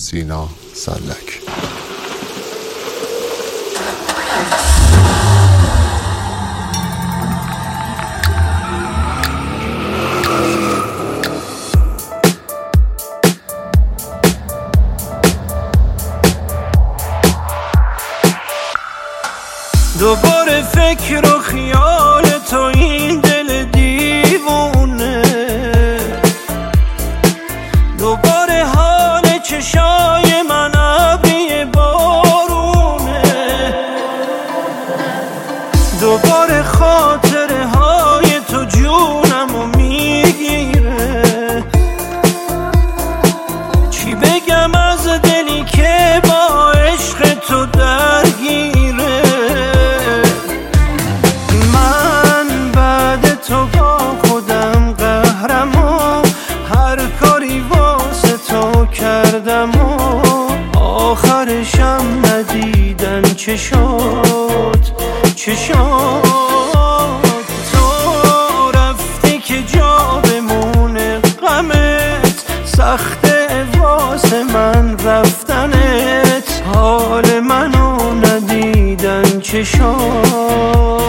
سینا سلک. دوباره فکر و خیال تو این دل دیوونه، دوباره حال چشای من ابری بارونه، دوباره خاطره های تو جونمو میگیره. چی بگم از دلی که با عشق تو درگیره. تو با خودم قهرم و هر کاری واسه تو کردم و آخرشم ندیدن چه شد چه شد. تو رفتی که جا بمونه غمت، سخته واسه من رفتنت، حال منو ندیدن چه شد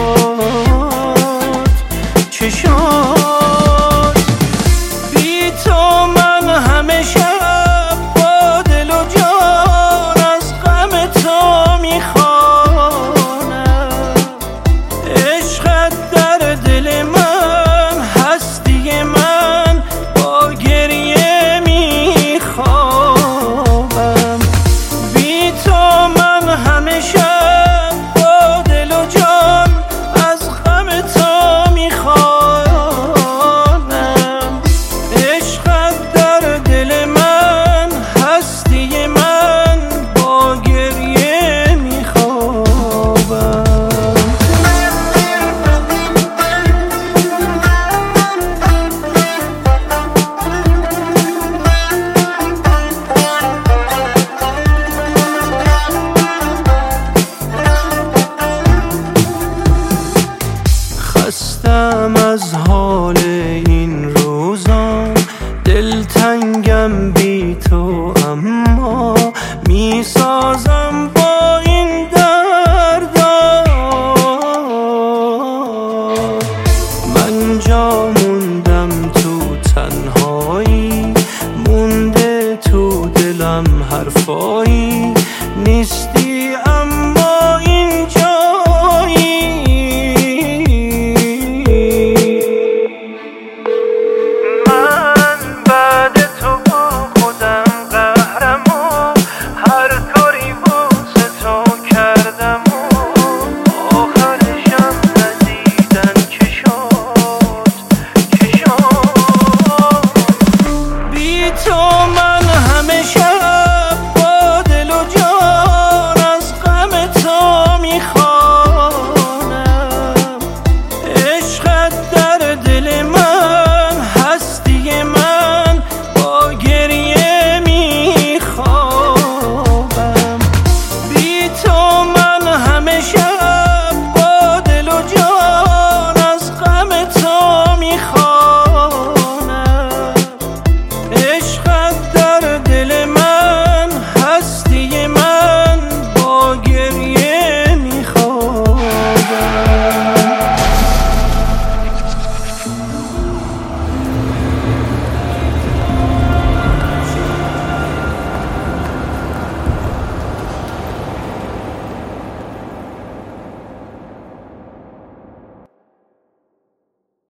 چه شد. بی تو من همه شب با دل و جان از غم تو میخوانم. عشقت در دل من، هستی من، با گریه میخوابم. بی تو من همه شب با دل و جان از غم تو خستم از حال این روزا، دلتنگم بی تو، اما میسازم با این دردا. من جا موندم تو تنهایی، مونده تو دلم حرفایی نیستی اما